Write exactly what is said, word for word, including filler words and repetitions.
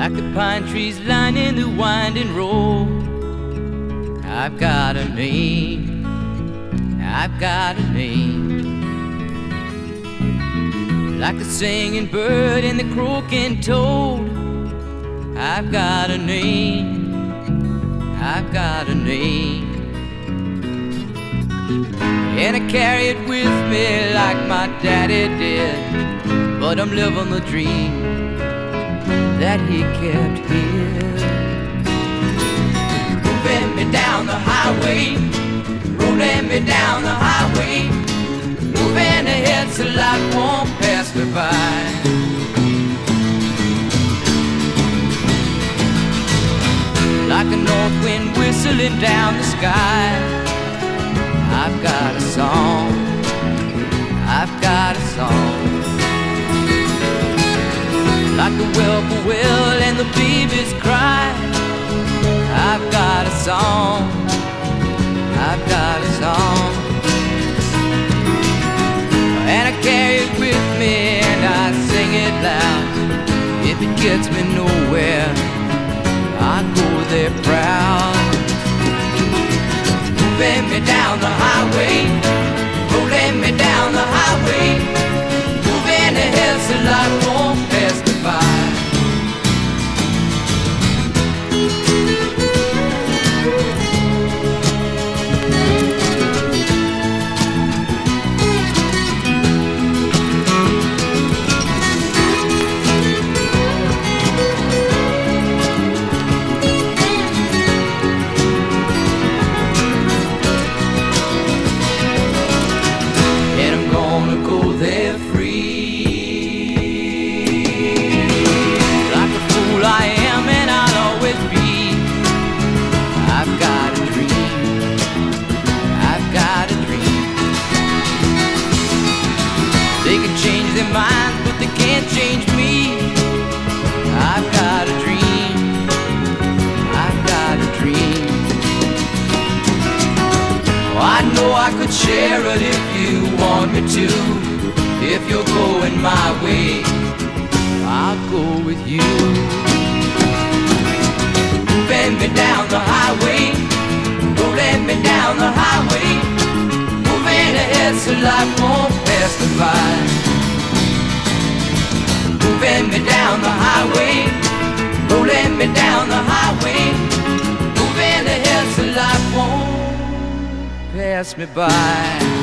like the pine trees lining the winding road. I've got a name, I've got a name, like the singing bird and the croaking toad. I've got a name, I've got a name, and I carry it with me like my daddy did. But I'm living the dream that he kept here. Moving me down the highway, rolling me down the highway, moving ahead so life won't pass me by. Like a north wind whistling down the sky, I've got a song, I've got a song, like the whippoorwill and the babies cry. I've got a song, I've got a song, and I carry it with me and I sing it loud. If it gets me nowhere, I go there proud. Moving me down the highway, rolling me down the highway, moving ahead so life won't pass me by. They can change their minds, but they can't change me. I've got a dream, I've got a dream. Oh, I know I could share it if you want me to. If you're going my way, I'll go with you. Moving me down the highway, rolling me down the highway, moving ahead so life won't pass me by. Moving me down the highway, rolling me down the highway, moving ahead so life won't pass me by.